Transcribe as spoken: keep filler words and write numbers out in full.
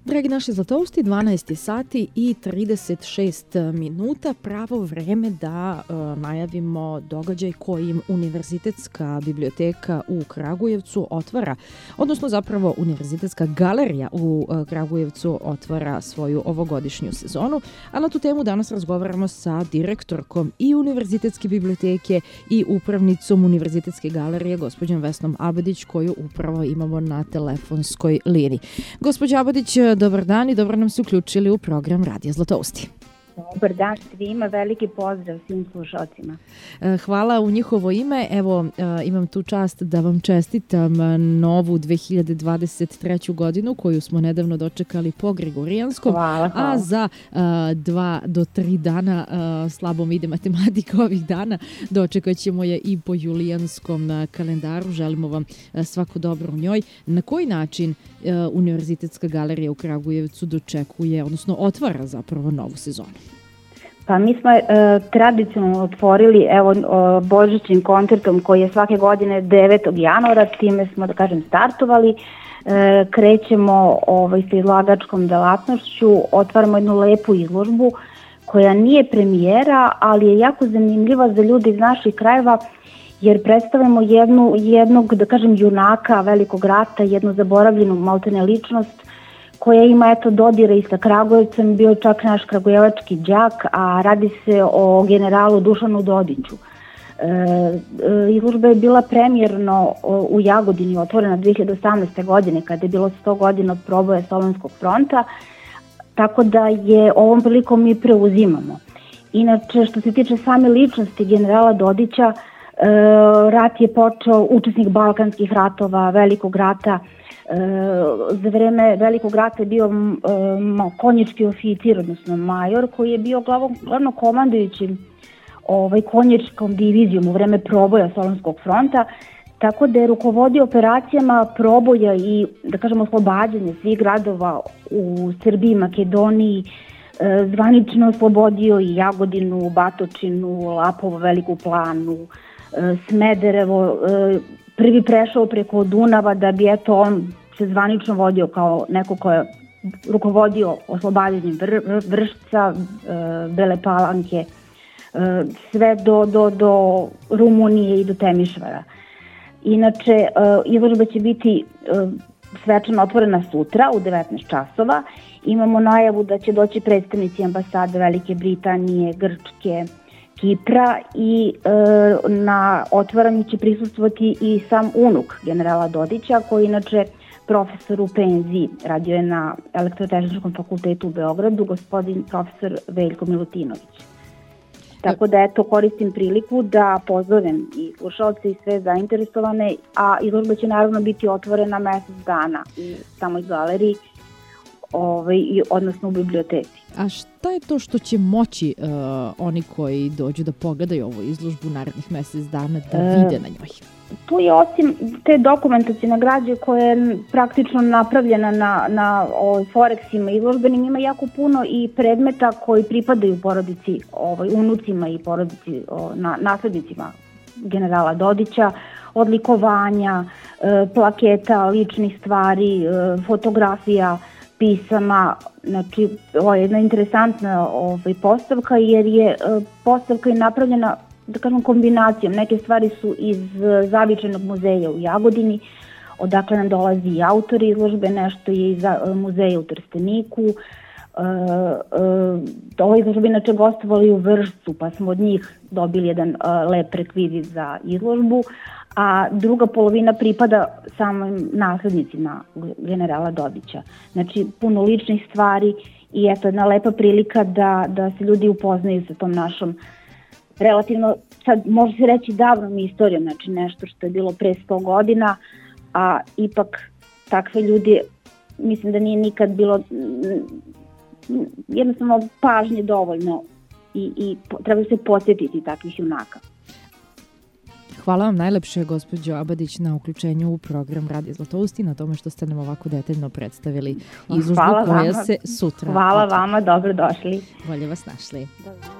Dragi naši zlatousti, dvanaest sati i trideset šest minuta, pravo vreme da uh, najavimo događaj kojim Univerzitetska biblioteka u Kragujevcu otvara, odnosno zapravo Univerzitetska galerija u uh, Kragujevcu otvara svoju ovogodišnju sezonu, a na tu temu danas razgovaramo sa direktorkom i Univerzitetske biblioteke i upravnicom Univerzitetske galerije, gospođom Vesnom Abadić, koju upravo imamo na telefonskoj liniji. Gospođa Abadić, dobar dan i dobro nam se uključili u program Radija Zlatousti. Dobar dan svima, veliki pozdrav svim slušalcima. Hvala u njihovo ime. Evo, imam tu čast da vam čestitam novu dve hiljade dvadeset treću godinu koju smo nedavno dočekali po Gregorijanskom. Hvala, hvala. A za uh, dva do tri dana, uh, slabo mi ide matematika ovih dana, dočekat ćemo je i po julijanskom uh, kalendaru. Želimo vam uh, svako dobro u njoj. Na koji način uh, Univerzitetska galerija u Kragujevcu dočekuje, odnosno otvara zapravo novu sezonu? Pa mi smo e, tradicionalno otvorili evo o, božićnim koncertom koji je svake godine devetog januara, time smo da kažem startovali, e, krećemo ovaj, sa izlagačkom delatnošću, otvaramo jednu lepu izložbu koja nije premijera, ali je jako zanimljiva za ljude iz naših krajeva jer predstavljamo jednu, jednog, da kažem, junaka velikog rata, jednu zaboravljenu maltene ličnost koja ima eto dodira i sa Kragujevcem, bio čak naš kragujevački đak, a radi se o generalu Dušanu Dodiću. E, e, izložba je bila premijerno u Jagodini otvorena dve hiljade osamnaeste. godine kada je bilo sto godina od proboja Solunskog fronta, tako da je ovom prilikom mi preuzimamo. Inače, što se tiče same ličnosti generala Dodića, e, rat je počeo, učesnik Balkanskih ratova, velikog rata. Za vreme velikog rata je bio um, konjički oficir, odnosno major, koji je bio glavno, glavno komandujući ovaj, konjičkom divizijom u vreme proboja Solunskog fronta, tako da je rukovodio operacijama proboja i, da kažemo, oslobađanje svih gradova u Srbiji, Makedoniji, zvanično oslobodio i Jagodinu, Batočinu, Lapovo, Veliku Planu, Smederevo, prvi prešao preko Dunava da bi eto on se zvanično vodio kao neko ko je rukovodio oslobađanjem Vr, Vršca, Bele Palanke, sve do, do, do Rumunije i do Temišvara. Inače, izložba će biti svečano otvorena sutra u devetnaest časova. Imamo najavu da će doći predstavnici ambasade Velike Britanije, Grčke, Kipra i e, na otvaranju će prisustvovati i sam unuk generala Dodića, koji inače profesor u penziji, radio je na Elektrotehničkom fakultetu u Beogradu, gospodin profesor Veljko Milutinović. Tako da eto koristim priliku da pozovem i slušalce i sve zainteresovane, a izložba će naravno biti otvorena mesec dana u samoj galeriji, ovaj, odnosno u biblioteci. A šta je to što će moći uh, oni koji dođu da pogledaju ovu izložbu narednih mesec dana da e, vide na njoj? Tu je osim te dokumentacijne građe koja je praktično napravljena na, na o, foreksima izložbenim, ima jako puno i predmeta koji pripadaju porodici, ovaj, unucima i porodici, o, na, naslednicima generala Dodića, odlikovanja, e, plaketa, ličnih stvari, e, fotografija, pisama. Znači, ovo je jedna interesantna ovaj, postavka jer je uh, postavka je napravljena, da kažem, kombinacijom. Neke stvari su iz uh, Zavičajnog muzeja u Jagodini, odakle nam dolazi i autor izložbe, nešto je iz uh, muzeja u Trsteniku. Uh, uh, ovo izložba inače gostovali u Vršcu, pa smo od njih dobili jedan uh, lep rekvizit za izložbu, a druga polovina pripada samim naslednicima generala Dodića. Znači, puno ličnih stvari i eto jedna lepa prilika da, da se ljudi upoznaju sa tom našom relativno, sad može se reći davnom istorijom, znači nešto što je bilo pre sto godina, a ipak takve ljudi, mislim da nije nikad bilo jednostavno pažnje dovoljno i, i treba se podsjetiti takvih junaka. Hvala vam najlepše, gospođo Abadić, na uključenju u program Radija Zlatousti, na tome što ste nam ovako detaljno predstavili izložbu koja se sutra... Hvala vama, dobro došli. Bolje vas našli. Dobro.